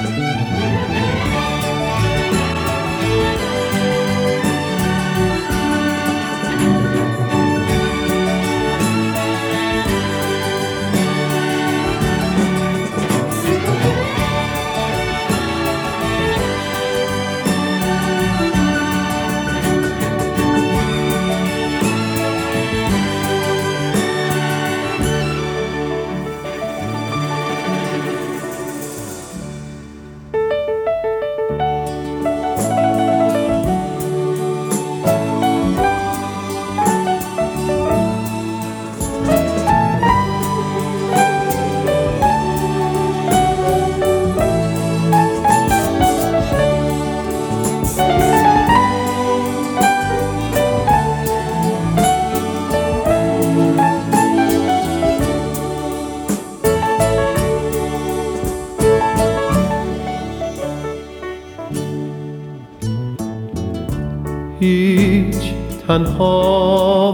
هیچ تنها و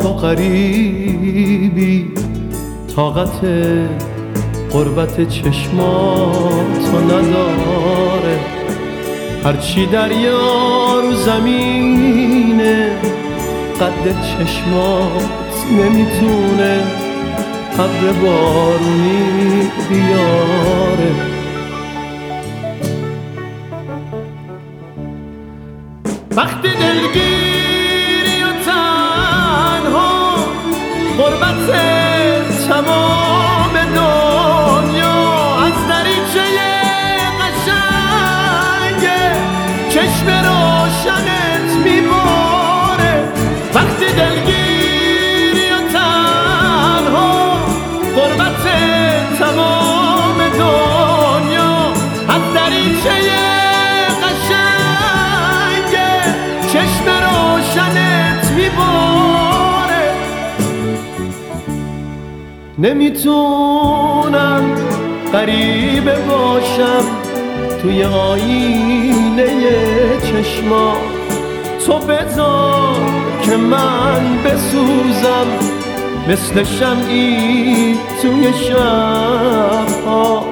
غریبی طاقت غربت چشماتو نداره، هرچی دریا رو زمینه قد چشمات نمیتونه ابر بارونی بیاره. وقتی دلگیری و تنها غربت تمام دنیا از دریچه قشنگ چشم روشنت میباره. وقتی دلگیری و تنها غربت تمام دنیا از دریچه چشم روشنت میباره. نمیتونم غریبه باشم توی آینه چشمات، تو بذار که من بسوزم مثل شمعی توی شب‌هات.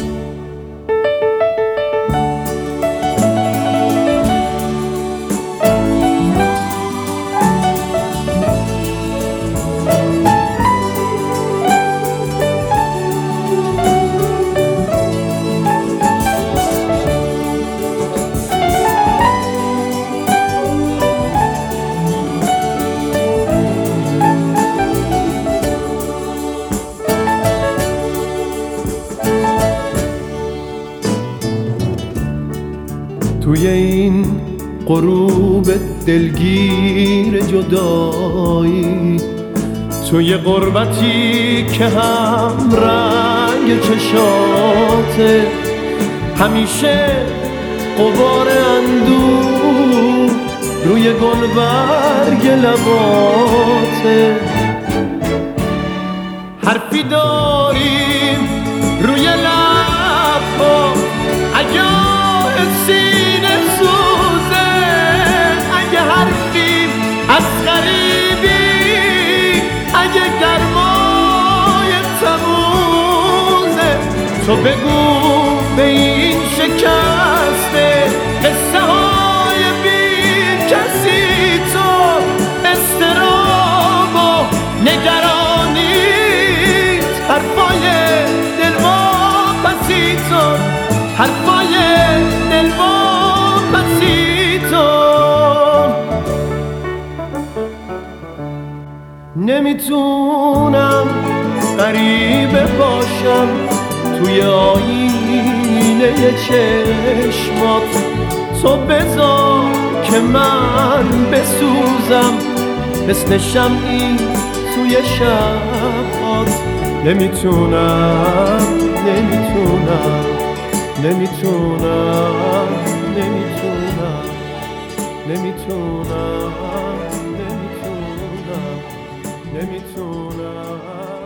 توی این غروب دلگیر جدایی، توی غربتی که هم رنگ چشاته، همیشه غبار اندوه روی گلبرگ لباته. حرفی داریم روی لبها اگه سینه سوزه، اگه حرفیم از غریبی، اگه گرمای تموزه، تو بگو به این شکسته قصه های بی کسی، تو اضطراب و نگرانیت، حرفای دلواپسی تو، حرفای دلواپسی تو. نمیتونم غریبه باشم توی آینه چشمات، تو بذار که من بسوزم مثل شمعی توی شب‌هات. نمیتونم نمیتونم نمیتونم نمیتونم نمیتونم نمیتونم نمیتونم